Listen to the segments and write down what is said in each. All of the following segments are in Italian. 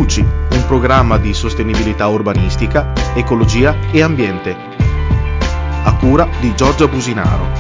Luci, un programma di sostenibilità urbanistica, ecologia e ambiente, a cura di Giorgia Businaro.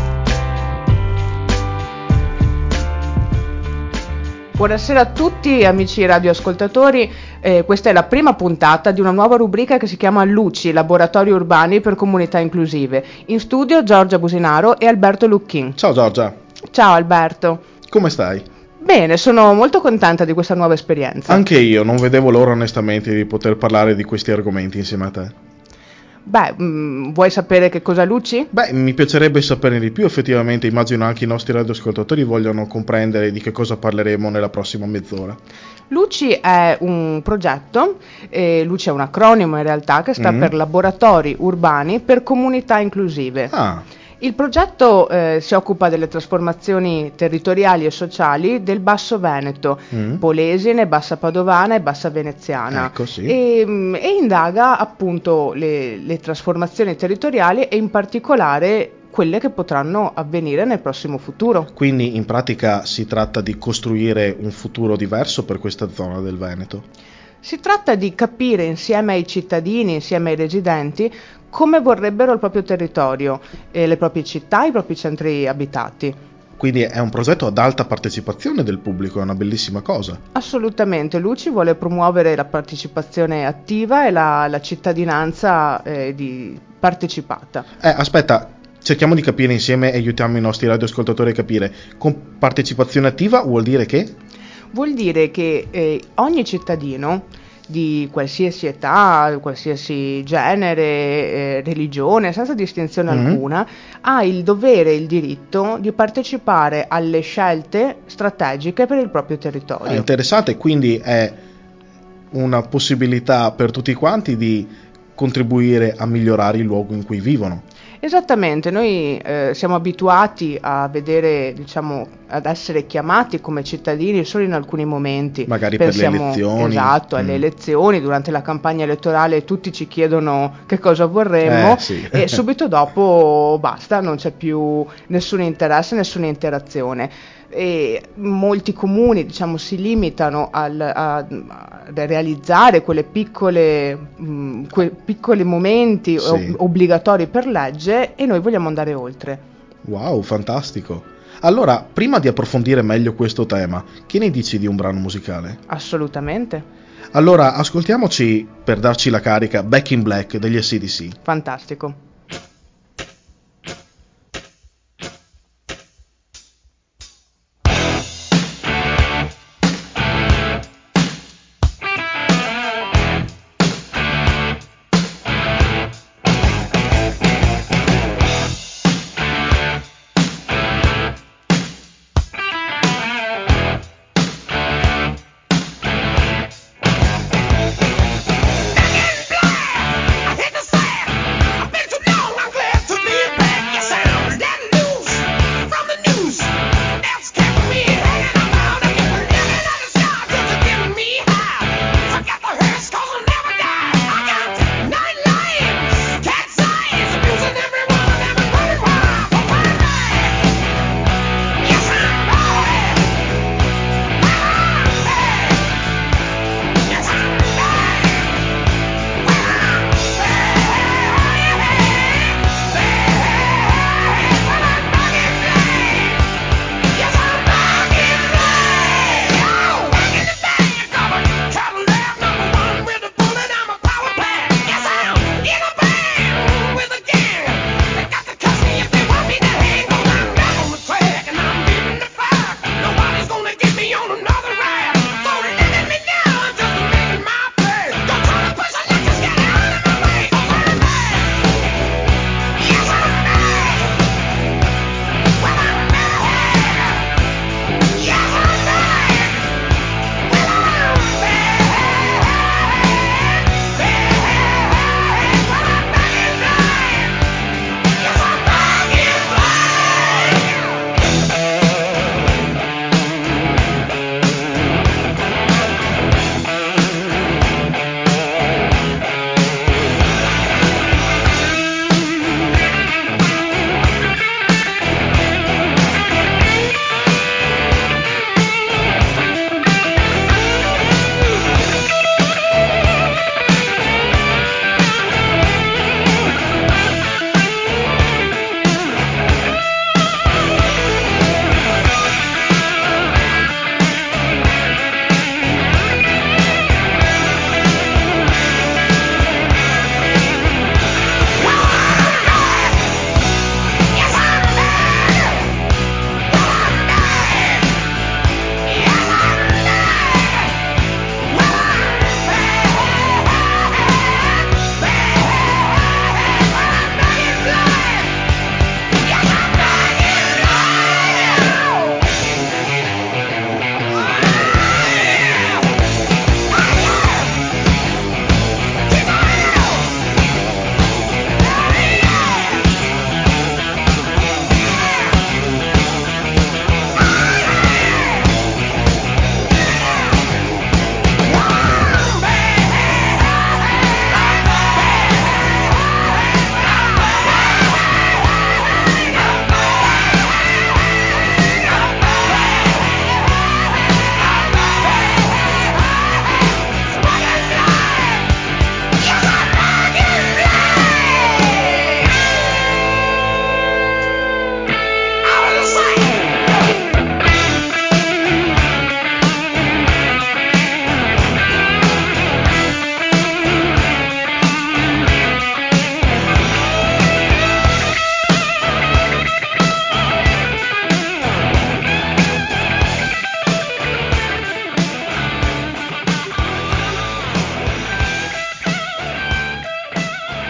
Buonasera a tutti amici radioascoltatori, questa è la prima puntata di una nuova rubrica che si chiama Luci, Laboratori Urbani per Comunità Inclusive. In studio Giorgia Businaro e Alberto Lucchin. Ciao Giorgia. Ciao Alberto. Come stai? Bene, sono molto contenta di questa nuova esperienza. Anche io, non vedevo l'ora onestamente di poter parlare di questi argomenti insieme a te. Beh, vuoi sapere che cosa Luci? Beh, mi piacerebbe saperne di più, effettivamente immagino anche i nostri radioascoltatori vogliano comprendere di che cosa parleremo nella prossima mezz'ora. Luci è un progetto, Luci è un acronimo in realtà che sta per Laboratori Urbani per Comunità Inclusive. Il progetto si occupa delle trasformazioni territoriali e sociali del Basso Veneto, Polesine, Bassa Padovana e Bassa Veneziana, Ecco, sì. e indaga appunto le trasformazioni territoriali e in particolare quelle che potranno avvenire nel prossimo futuro. Quindi in pratica si tratta di costruire un futuro diverso per questa zona del Veneto. Si tratta di capire insieme ai cittadini, insieme ai residenti, come vorrebbero il proprio territorio, le proprie città, i propri centri abitati. Quindi è un progetto ad alta partecipazione del pubblico, è una bellissima cosa. Assolutamente, Luci vuole promuovere la partecipazione attiva e la cittadinanza partecipata. Aspetta, cerchiamo di capire insieme e aiutiamo i nostri radioascoltatori a capire. Con partecipazione attiva vuol dire che? Vuol dire che ogni cittadino di qualsiasi età, qualsiasi genere, religione, senza distinzione alcuna, ha il dovere e il diritto di partecipare alle scelte strategiche per il proprio territorio. È interessante, quindi è una possibilità per tutti quanti di contribuire a migliorare il luogo in cui vivono. Esattamente, noi siamo abituati a vedere, diciamo, ad essere chiamati come cittadini solo in alcuni momenti. Magari Pensiamo, per le elezioni. Esatto, alle elezioni, durante la campagna elettorale tutti ci chiedono che cosa vorremmo sì. E subito dopo basta, non c'è più nessun interesse, nessuna interazione. E molti comuni, diciamo, si limitano a realizzare quei piccoli momenti obbligatori per legge e noi vogliamo andare oltre. Wow, fantastico. Allora, prima di approfondire meglio questo tema, che ne dici di un brano musicale? Assolutamente. Allora, ascoltiamoci, per darci la carica, Back in Black degli AC/DC. Fantastico. I hit the sand. I've been too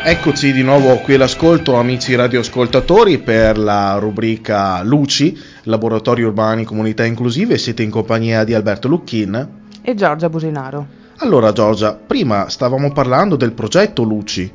Eccoci di nuovo qui all'ascolto, amici radioascoltatori, per la rubrica Luci, Laboratori Urbani Comunità Inclusive. Siete in compagnia di Alberto Lucchin e Giorgia Businaro. Allora Giorgia, prima stavamo parlando del progetto Luci,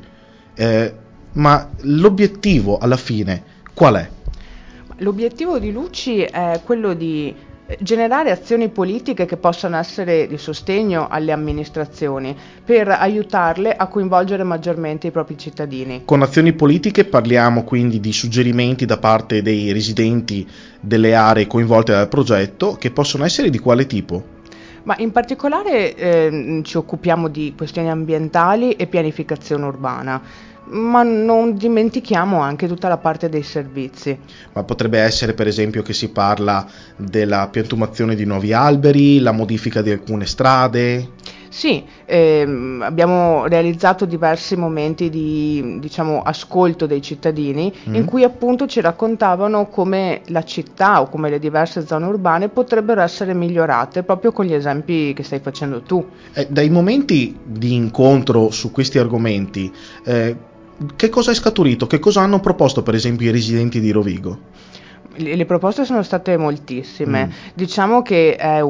ma l'obiettivo alla fine qual è? L'obiettivo di Luci è quello di generare azioni politiche che possano essere di sostegno alle amministrazioni per aiutarle a coinvolgere maggiormente i propri cittadini. Con azioni politiche parliamo quindi di suggerimenti da parte dei residenti delle aree coinvolte dal progetto, che possono essere di quale tipo? Ma in particolare ci occupiamo di questioni ambientali e pianificazione urbana, ma non dimentichiamo anche tutta la parte dei servizi. Ma potrebbe essere per esempio che si parla della piantumazione di nuovi alberi, la modifica di alcune strade? Sì, abbiamo realizzato diversi momenti di, ascolto dei cittadini in cui appunto ci raccontavano come la città o come le diverse zone urbane potrebbero essere migliorate, proprio con gli esempi che stai facendo tu. Dai momenti di incontro su questi argomenti, che cosa è scaturito? Che cosa hanno proposto per esempio i residenti di Rovigo? Le proposte sono state moltissime. Diciamo che è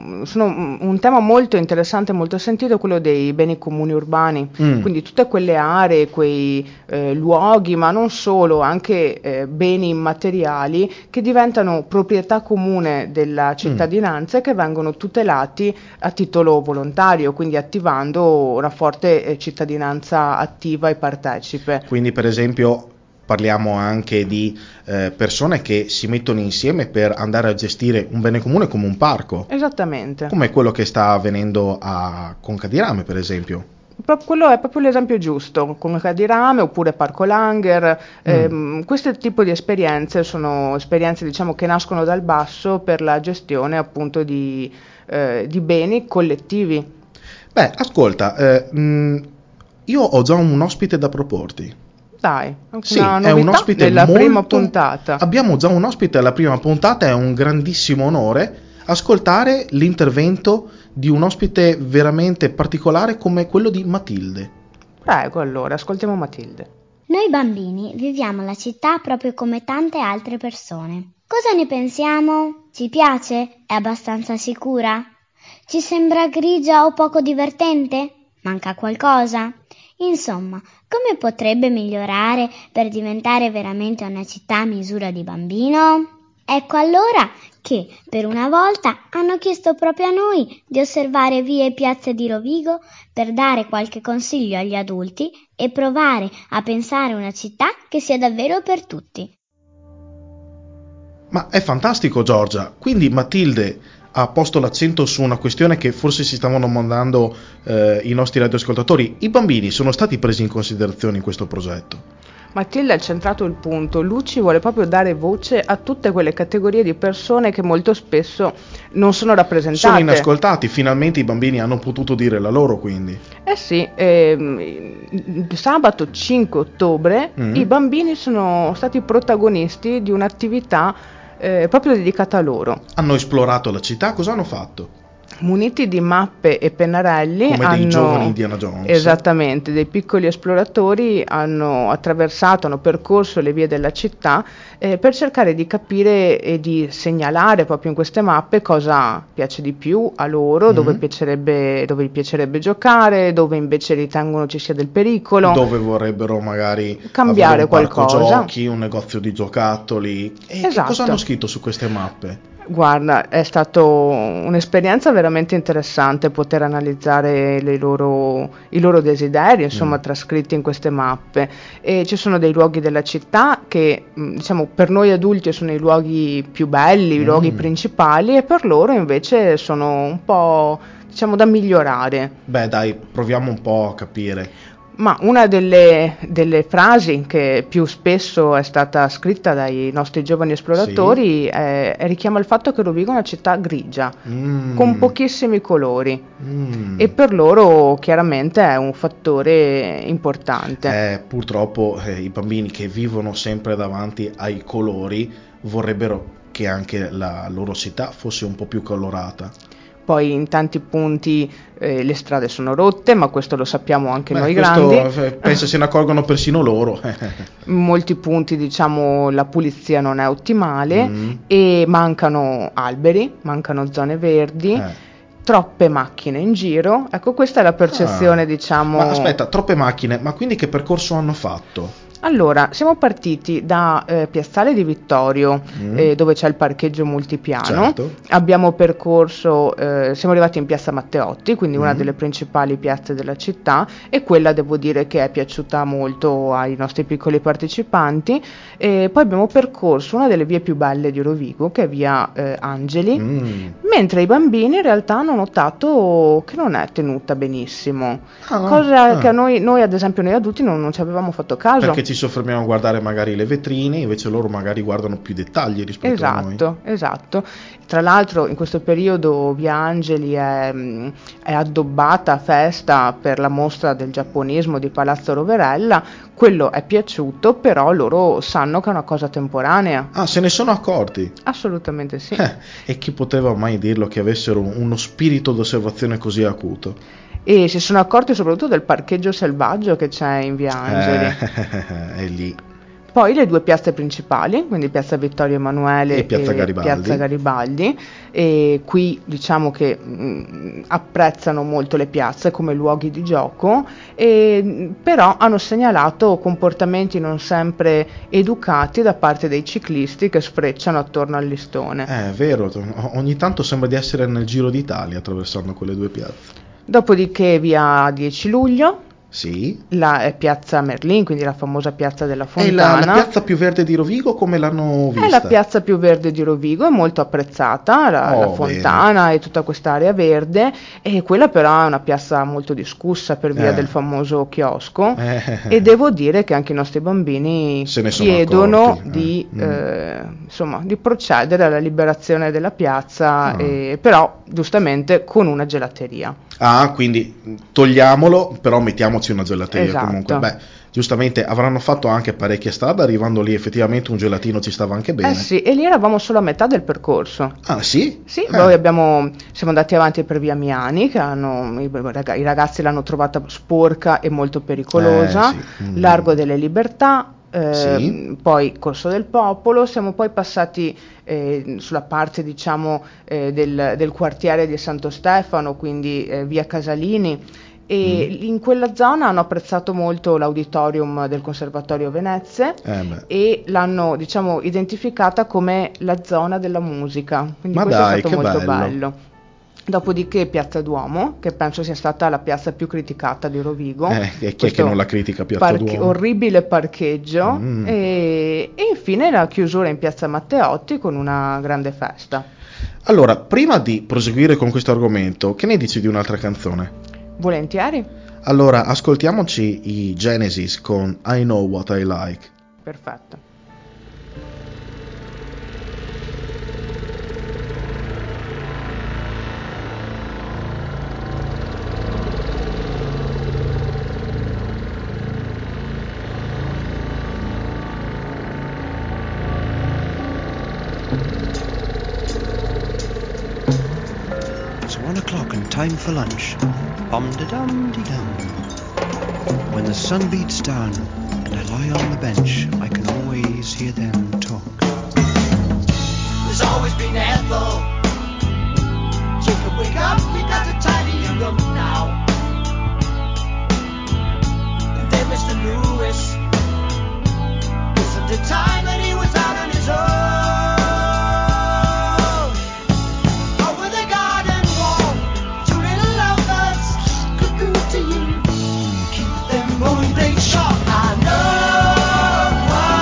un tema molto interessante e molto sentito, quello dei beni comuni urbani, quindi tutte quelle aree, quei luoghi, ma non solo, anche beni immateriali che diventano proprietà comune della cittadinanza e che vengono tutelati a titolo volontario, quindi attivando una forte cittadinanza attiva e partecipe. Quindi per esempio parliamo anche di persone che si mettono insieme per andare a gestire un bene comune come un parco. Esattamente. Come quello che sta avvenendo a Concadirame, per esempio. Quello è proprio l'esempio giusto, come Cadirame oppure Parco Langer. Questo tipo di esperienze sono esperienze, diciamo, che nascono dal basso per la gestione appunto di beni collettivi. Beh, ascolta, io ho già un ospite da proporti. Dai, sì, una è un ospite della prima puntata. Abbiamo già un ospite alla prima puntata, è un grandissimo onore ascoltare l'intervento di un ospite veramente particolare come quello di Matilde. Prego, allora, ascoltiamo Matilde. Noi bambini viviamo la città proprio come tante altre persone. Cosa ne pensiamo? Ci piace? È abbastanza sicura? Ci sembra grigia o poco divertente? Manca qualcosa? Insomma, come potrebbe migliorare per diventare veramente una città a misura di bambino? Ecco allora che, per una volta, hanno chiesto proprio a noi di osservare vie e piazze di Rovigo per dare qualche consiglio agli adulti e provare a pensare una città che sia davvero per tutti. Ma è fantastico, Giorgia. Quindi Matilde ha posto l'accento su una questione che forse si stavano domandando i nostri radioascoltatori. I bambini sono stati presi in considerazione in questo progetto? Matilde ha centrato il punto. Luci vuole proprio dare voce a tutte quelle categorie di persone che molto spesso non sono rappresentate. Sono inascoltati, finalmente i bambini hanno potuto dire la loro, quindi. Sì, sabato 5 ottobre i bambini sono stati protagonisti di un'attività proprio dedicata a loro. Hanno esplorato la città, cosa hanno fatto? Muniti di mappe e pennarelli, come dei giovani Indiana Jones. Esattamente, dei piccoli esploratori hanno attraversato, hanno percorso le vie della città per cercare di capire e di segnalare proprio in queste mappe cosa piace di più a loro, dove gli piacerebbe giocare, dove invece ritengono ci sia del pericolo, dove vorrebbero magari cambiare un parco qualcosa, giochi, un negozio di giocattoli. Esatto. Che cosa hanno scritto su queste mappe? Guarda, è stata un'esperienza veramente interessante poter analizzare i loro desideri, insomma, trascritti in queste mappe. E ci sono dei luoghi della città che, diciamo, per noi adulti sono i luoghi più belli, i luoghi principali, e per loro invece sono un po', diciamo, da migliorare. Beh, dai, proviamo un po' a capire. Ma una delle frasi che più spesso è stata scritta dai nostri giovani esploratori richiama il fatto che Rovigo è una città grigia, con pochissimi colori, e per loro chiaramente è un fattore importante. Purtroppo i bambini che vivono sempre davanti ai colori vorrebbero che anche la loro città fosse un po' più colorata. poi in tanti punti le strade sono rotte, ma questo lo sappiamo anche noi grandi. Penso se ne accorgono persino loro. In molti punti, diciamo, la pulizia non è ottimale e mancano alberi, mancano zone verdi. Troppe macchine in giro, ecco, questa è la percezione, diciamo. Ma aspetta, troppe macchine, ma quindi che percorso hanno fatto? Allora, siamo partiti da Piazzale di Vittorio, dove c'è il parcheggio multipiano. Certo. Abbiamo percorso, siamo arrivati in Piazza Matteotti, quindi una delle principali piazze della città, e quella devo dire che è piaciuta molto ai nostri piccoli partecipanti. Poi abbiamo percorso una delle vie più belle di Rovigo, che è via Angeli, mentre i bambini in realtà hanno notato che non è tenuta benissimo, cosa che a noi ad esempio noi adulti non ci avevamo fatto caso. Perché ci soffermiamo a guardare magari le vetrine, invece loro magari guardano più dettagli rispetto a noi. Esatto. Tra l'altro in questo periodo via Angeli è addobbata a festa per la mostra del giapponismo di Palazzo Roverella. Quello è piaciuto, però loro sanno che è una cosa temporanea. Se ne sono accorti? Assolutamente sì. E chi poteva mai dirlo che avessero uno spirito d'osservazione così acuto? E si sono accorti soprattutto del parcheggio selvaggio che c'è in via Angeli. È lì. Poi le due piazze principali, quindi Piazza Vittorio Emanuele e Piazza Garibaldi, e qui diciamo che apprezzano molto le piazze come luoghi di gioco, però hanno segnalato comportamenti non sempre educati da parte dei ciclisti che sfrecciano attorno al listone. È vero, ogni tanto sembra di essere nel Giro d'Italia attraversando quelle due piazze. Dopodiché via 10 luglio, sì, la piazza Merlin, quindi la famosa piazza della Fontana. È la piazza più verde di Rovigo, come l'hanno vista? È la piazza più verde di Rovigo, è molto apprezzata, la Fontana bene. E tutta quest'area verde, e quella però è una piazza molto discussa per via del famoso chiosco, e devo dire che anche i nostri bambini chiedono di procedere alla liberazione della piazza, però giustamente con una gelateria. Quindi togliamolo, però mettiamoci una gelateria. Esatto. Comunque, giustamente avranno fatto anche parecchia strada, arrivando lì effettivamente un gelatino ci stava anche bene. Sì, e lì eravamo solo a metà del percorso. Sì? Sì, poi siamo andati avanti per via Miani, che i ragazzi l'hanno trovata sporca e molto pericolosa, Largo delle Libertà, poi Corso del Popolo, siamo poi passati sulla parte diciamo del quartiere di Santo Stefano, quindi via Casalini, e in quella zona hanno apprezzato molto l'auditorium del Conservatorio Venezia e l'hanno diciamo identificata come la zona della musica, quindi questo è stato molto bello. Dopodiché Piazza Duomo, che penso sia stata la piazza più criticata di Rovigo. Chi è che non la critica Piazza Duomo? Orribile parcheggio. E infine la chiusura in Piazza Matteotti con una grande festa. Allora, prima di proseguire con questo argomento, che ne dici di un'altra canzone? Volentieri. Allora, ascoltiamoci i Genesis con I Know What I Like. Perfetto. Time for lunch. Bum-da-dum-de-dum. When the sun beats down and I lie on the bench, I can always hear them talk. There's always been Ethel. Jacob, wake up, we got to tidy your room now. And then Mr. Lewis, wasn't the time that he was out on his own. To you, keep them going, they shot. I know what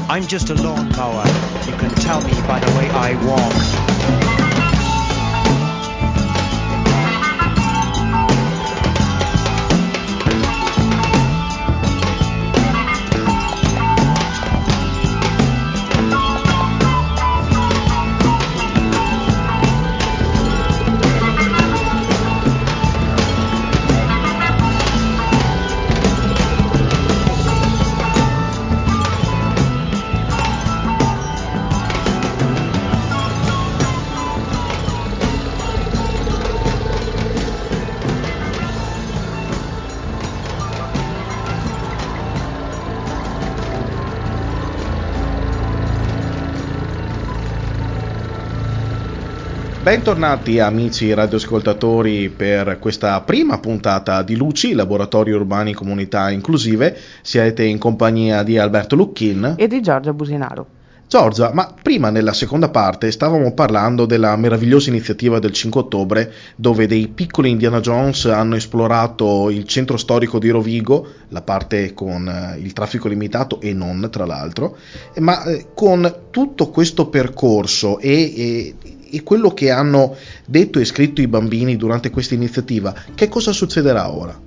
I'm just a lawnmower. You can tell me by the way I walk. Bentornati amici radioascoltatori per questa prima puntata di Luci, Laboratori Urbani Comunità Inclusive. Siete in compagnia di Alberto Lucchin e di Giorgia Businaro. Giorgia, ma prima nella seconda parte stavamo parlando della meravigliosa iniziativa del 5 ottobre dove dei piccoli Indiana Jones hanno esplorato il centro storico di Rovigo, la parte con il traffico limitato e non tra l'altro, ma con tutto questo percorso e quello che hanno detto e scritto i bambini durante questa iniziativa, che cosa succederà ora?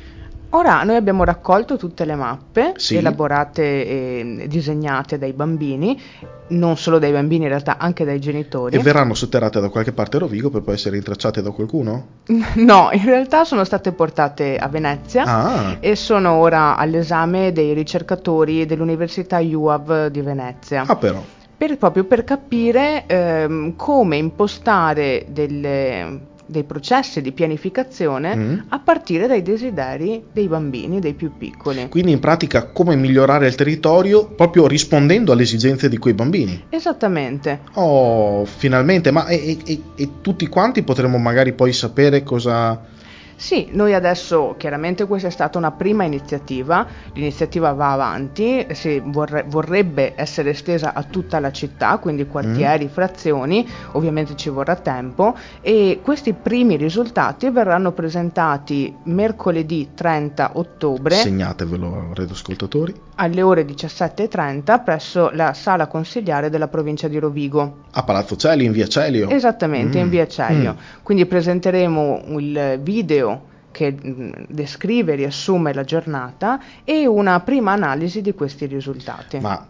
Ora noi abbiamo raccolto tutte le mappe sì, elaborate e disegnate dai bambini, non solo dai bambini in realtà anche dai genitori. E verranno sotterrate da qualche parte a Rovigo per poi essere rintracciate da qualcuno? No, in realtà sono state portate a Venezia e sono ora all'esame dei ricercatori dell'Università UAV di Venezia. Ah però. Proprio per capire come impostare dei processi di pianificazione a partire dai desideri dei bambini, dei più piccoli. Quindi in pratica come migliorare il territorio proprio rispondendo alle esigenze di quei bambini. Esattamente. Oh, finalmente, ma e tutti quanti potremmo magari poi sapere cosa... Sì, noi adesso chiaramente questa è stata una prima iniziativa, l'iniziativa va avanti, vorrebbe essere estesa a tutta la città, quindi quartieri, frazioni, ovviamente ci vorrà tempo e questi primi risultati verranno presentati mercoledì 30 ottobre. Segnatevelo, radioascoltatori. Alle ore 17:30 presso la sala consigliare della provincia di Rovigo. A Palazzo Celio, in via Celio. Esattamente, in via Celio. Quindi presenteremo il video che descrive e riassume la giornata e una prima analisi di questi risultati. Ma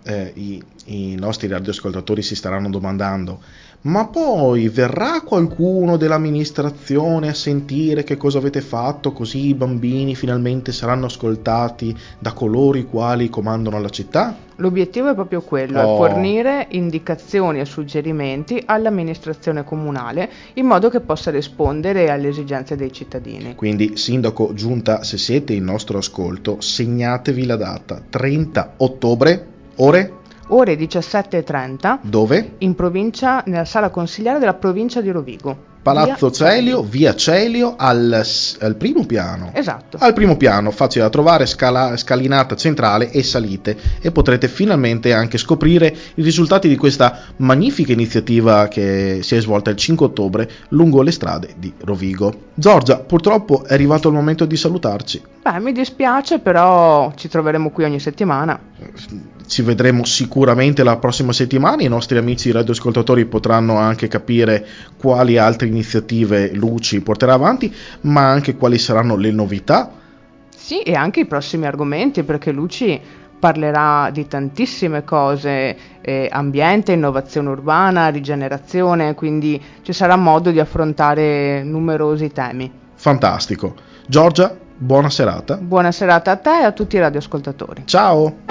i nostri radioascoltatori si staranno domandando: ma poi verrà qualcuno dell'amministrazione a sentire che cosa avete fatto, così i bambini finalmente saranno ascoltati da coloro i quali comandano la città? L'obiettivo è proprio quello, è fornire indicazioni e suggerimenti all'amministrazione comunale in modo che possa rispondere alle esigenze dei cittadini. Quindi, sindaco, giunta, se siete in nostro ascolto, segnatevi la data, 30 ottobre, ore 17:30. Dove? In provincia, nella sala consigliare della provincia di Rovigo. Palazzo Celio, via Celio, al primo piano. Esatto. Al primo piano, facile da trovare, scalinata centrale e salite e potrete finalmente anche scoprire i risultati di questa magnifica iniziativa che si è svolta il 5 ottobre lungo le strade di Rovigo. Giorgia, purtroppo è arrivato il momento di salutarci. Mi dispiace, però ci troveremo qui ogni settimana. Ci vedremo sicuramente la prossima settimana, i nostri amici radioascoltatori potranno anche capire quali altre iniziative Luci porterà avanti, ma anche quali saranno le novità. Sì, e anche i prossimi argomenti, perché Luci parlerà di tantissime cose, ambiente, innovazione urbana, rigenerazione, quindi ci sarà modo di affrontare numerosi temi. Fantastico. Giorgia, buona serata. Buona serata a te e a tutti i radioascoltatori. Ciao.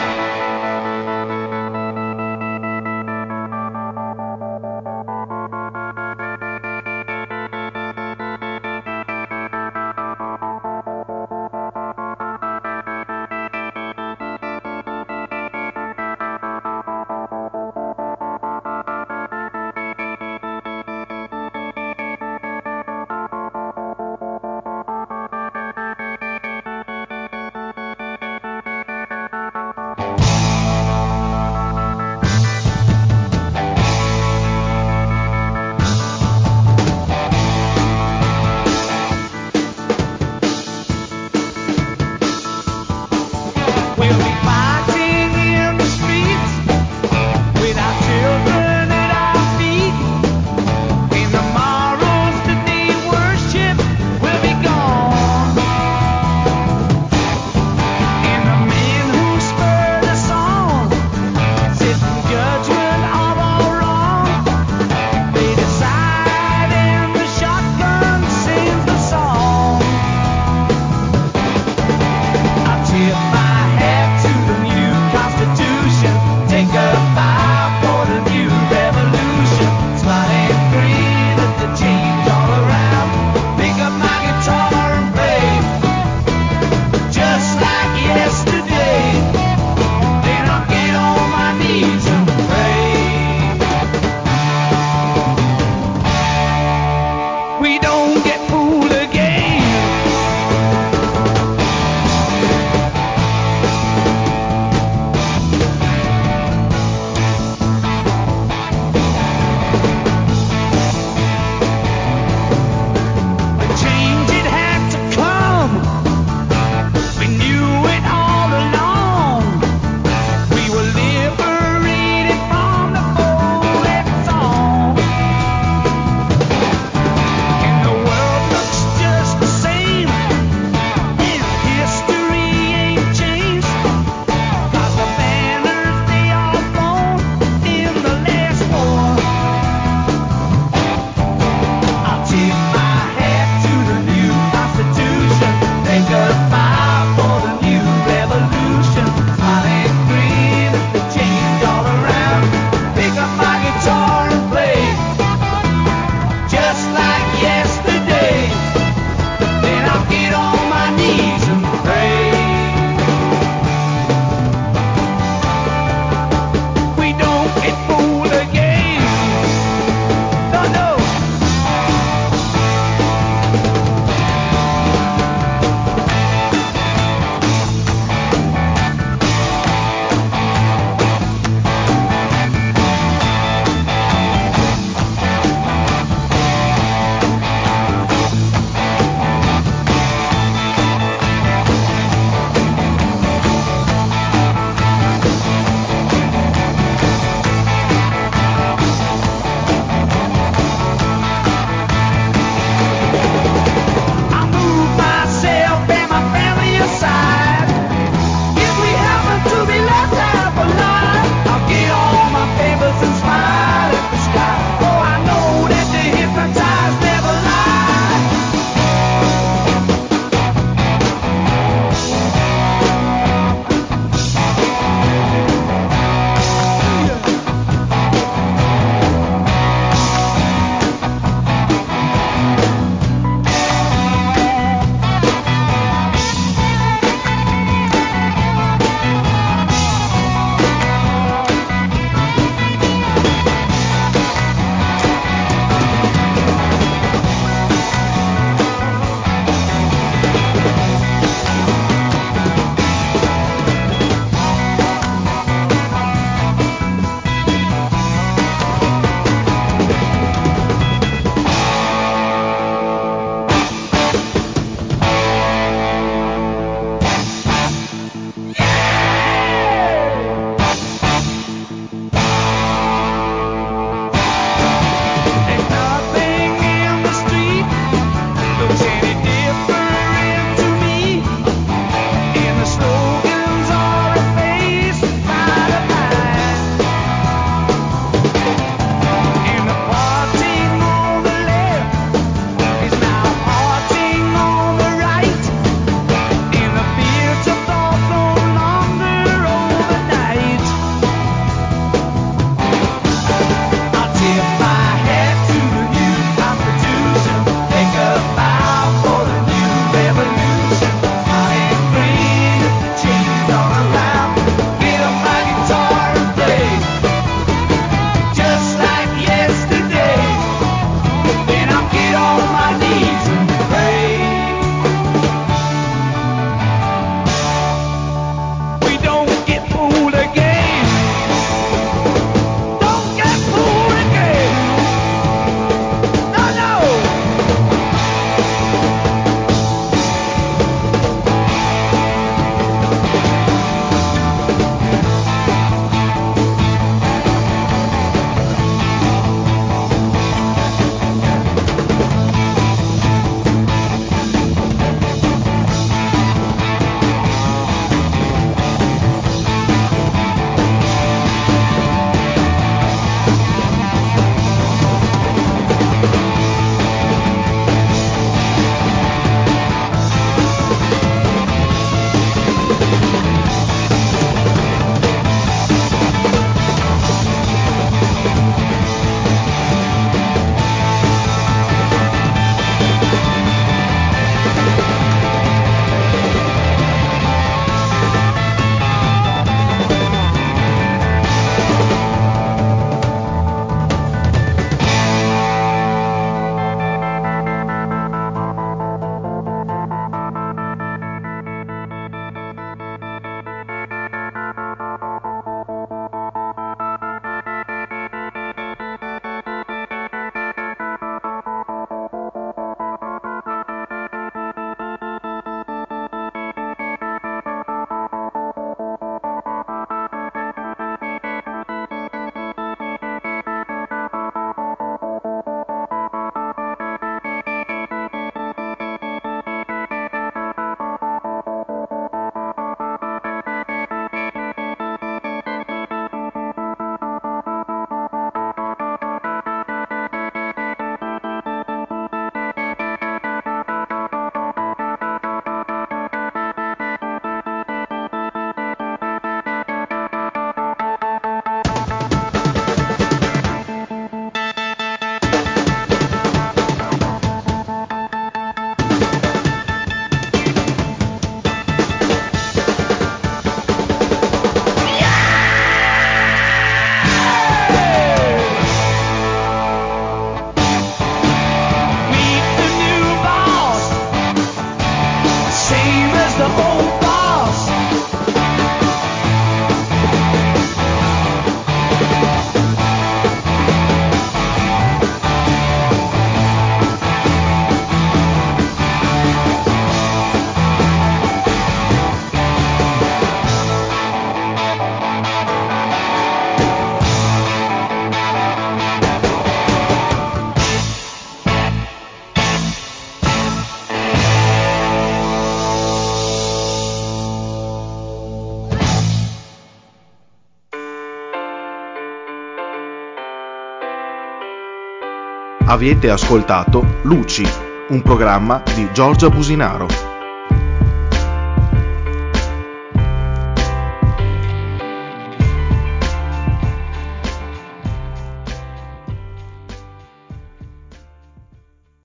Avete ascoltato Luci, un programma di Giorgia Businaro.